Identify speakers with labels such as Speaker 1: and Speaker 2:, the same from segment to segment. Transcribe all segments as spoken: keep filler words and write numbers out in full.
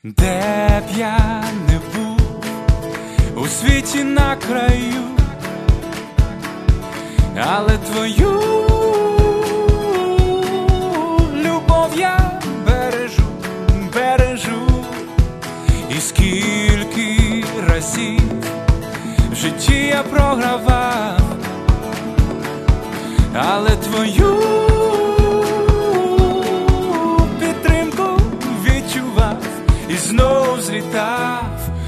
Speaker 1: Де б я не був у світі на краю, але твою любов я бережу, бережу. І скільки разів в житті я програвав, але твою підтримку відчував і знов злітав.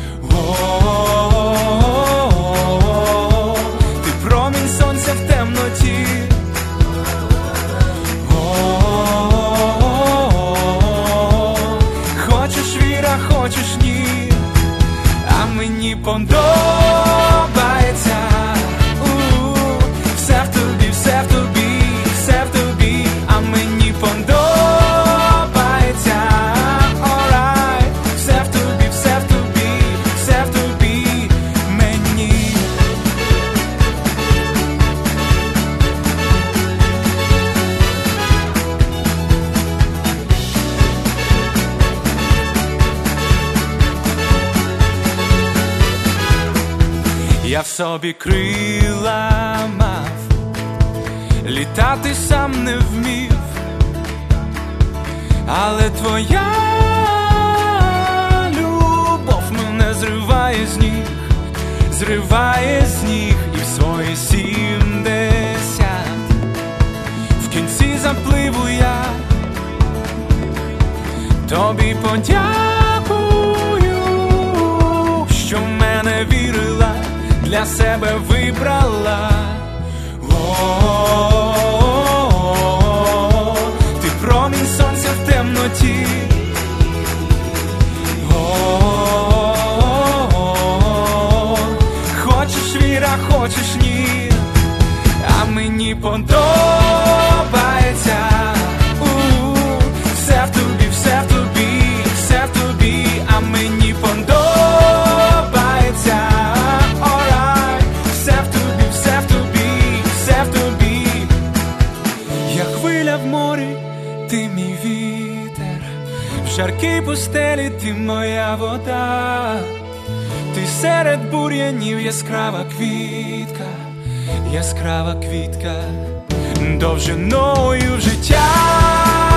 Speaker 1: О-о-о-о, ти промінь сонця в темноті. О-о-о-о, хочеш віра, хочеш ні, а мені подобається. У-у-у, все в тобі, все в тобі, все в тобі, а мені подобається. Alright, все в тобі, все в тобі, все в тобі, мені. Я в собі крила мав, літати сам не вмів, але твоя любов мене зриває з ніг, зриває з ніг. І в свої сімдесят в кінці запливу я тобі подякую, що в мене вірила, для себе вибрала. О-о-о-о, ти промінь сонця в темноті. О-о-о-о, хочеш віра, хочеш ні, а мені подобається. У-у-у, все в тобі, все в тобі, все в тобі, а мені подобається. В морі ти мій вітер, в жаркій пустелі ти моя вода, ти серед бур'янів яскрава квітка, яскрава квітка, довжиною в життя.